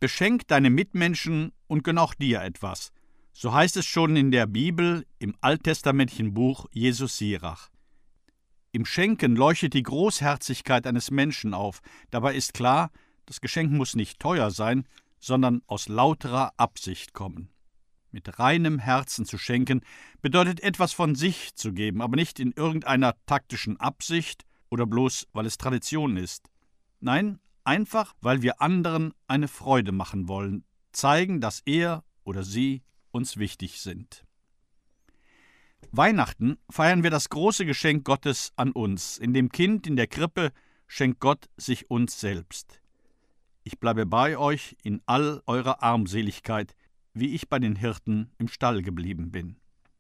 Beschenk deine Mitmenschen und gönn auch dir etwas. So heißt es schon in der Bibel im alttestamentlichen Buch Jesus Sirach. Im Schenken leuchtet die Großherzigkeit eines Menschen auf. Dabei ist klar, das Geschenk muss nicht teuer sein, sondern aus lauterer Absicht kommen. Mit reinem Herzen zu schenken bedeutet etwas von sich zu geben, aber nicht in irgendeiner taktischen Absicht oder bloß, weil es Tradition ist. Nein, einfach, weil wir anderen eine Freude machen wollen, zeigen, dass er oder sie uns wichtig sind. Weihnachten feiern wir das große Geschenk Gottes an uns. In dem Kind in der Krippe schenkt Gott sich uns selbst. Ich bleibe bei euch in all eurer Armseligkeit, wie ich bei den Hirten im Stall geblieben bin.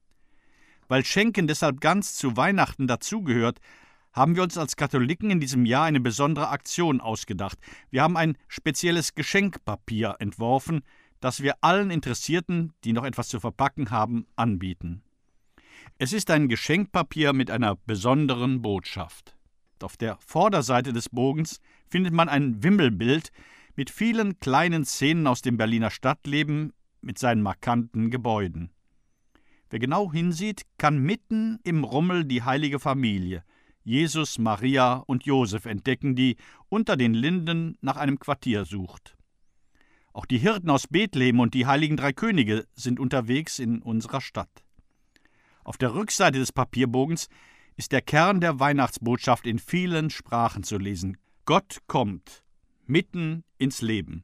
Weil Schenken deshalb ganz zu Weihnachten dazugehört, haben wir uns als Katholiken in diesem Jahr eine besondere Aktion ausgedacht. Wir haben ein spezielles Geschenkpapier entworfen, das wir allen Interessierten, die noch etwas zu verpacken haben, anbieten. Es ist ein Geschenkpapier mit einer besonderen Botschaft. Auf der Vorderseite des Bogens findet man ein Wimmelbild mit vielen kleinen Szenen aus dem Berliner Stadtleben mit seinen markanten Gebäuden. Wer genau hinsieht, kann mitten im Rummel die heilige Familie, Jesus, Maria und Josef, entdecken, die unter den Linden nach einem Quartier sucht. Auch die Hirten aus Bethlehem und die heiligen drei Könige sind unterwegs in unserer Stadt. Auf der Rückseite des Papierbogens ist der Kern der Weihnachtsbotschaft in vielen Sprachen zu lesen. Gott kommt mitten ins Leben.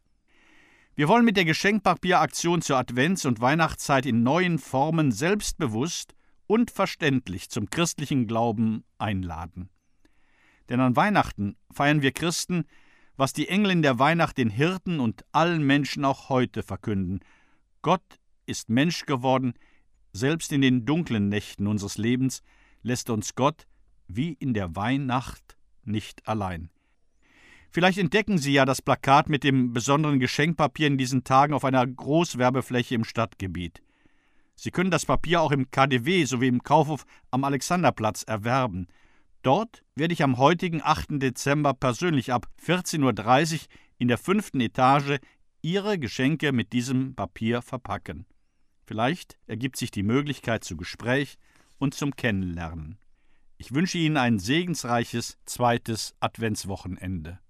Wir wollen mit der Geschenkpapieraktion zur Advents- und Weihnachtszeit in neuen Formen selbstbewusst und verständlich zum christlichen Glauben einladen. Denn an Weihnachten feiern wir Christen, was die Engel in der Weihnacht den Hirten und allen Menschen auch heute verkünden. Gott ist Mensch geworden, selbst in den dunklen Nächten unseres Lebens lässt uns Gott, wie in der Weihnacht, nicht allein. Vielleicht entdecken Sie ja das Plakat mit dem besonderen Geschenkpapier in diesen Tagen auf einer Großwerbefläche im Stadtgebiet. Sie können das Papier auch im KaDeWe sowie im Kaufhof am Alexanderplatz erwerben. Dort werde ich am heutigen 8. Dezember persönlich ab 14:30 Uhr in der 5. Etage Ihre Geschenke mit diesem Papier verpacken. Vielleicht ergibt sich die Möglichkeit zu Gespräch und zum Kennenlernen. Ich wünsche Ihnen ein segensreiches zweites Adventswochenende.